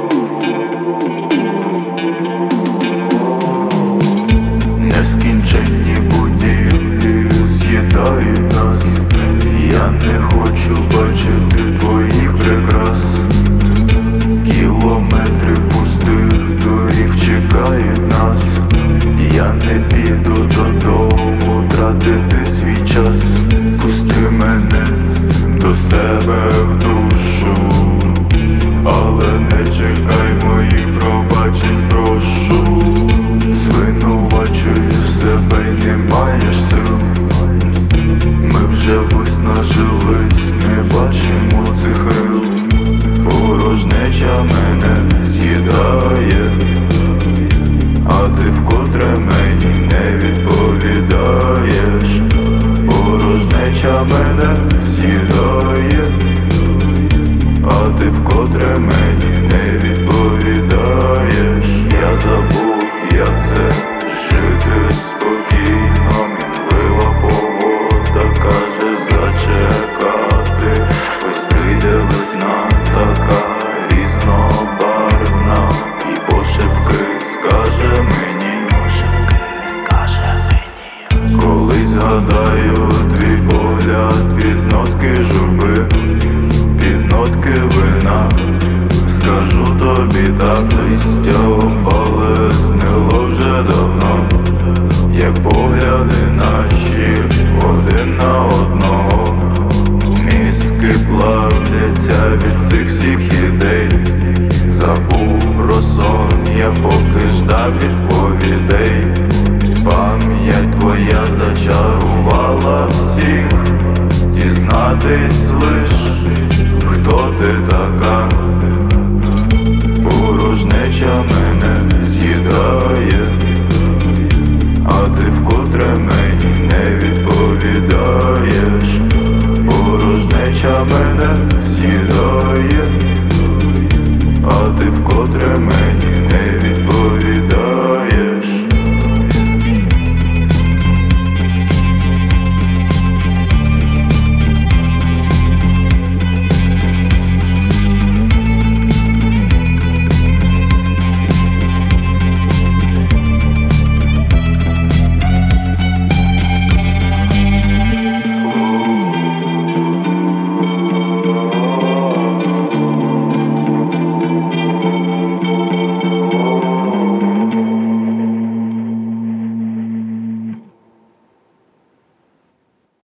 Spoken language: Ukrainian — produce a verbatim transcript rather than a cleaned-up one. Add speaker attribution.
Speaker 1: Нескінченні будівлі з'їдають нас. Я не хочу бачити твоїх прикрас. Кілометри пустих доріг чекають нас. Я не піду додому тратити свій час. Пусти мене до себе в душу, але не чекай моїх пробачень, прошу. Звинувачуєш себе й не маєш сил. Ми вже виснажились, не бачимо цих рил. Порожнеча мене з'їдає, а ти вкотре мені не відповідаєш. Порожнеча мене з'їдає, а ти вкотре мені не відповідаєш. Я забув, як це жити спокійно. Мінлива погода каже зачекати. Ось прийде весна така різнобарвна, і пошепки скаже мені, скаже мені. Коли згадаю твій погляд під нотки журби, під нотки вина, скажу тобі так: листя опале знило вже давно, як погляди наші один на одного. Мізки плавляться від цих всіх ідей. Забув про сон я, поки ждав відповідей. Пам'ять твоя зачарувала всіх. Дізнатись лиш, хто ти така. Порожнеча мене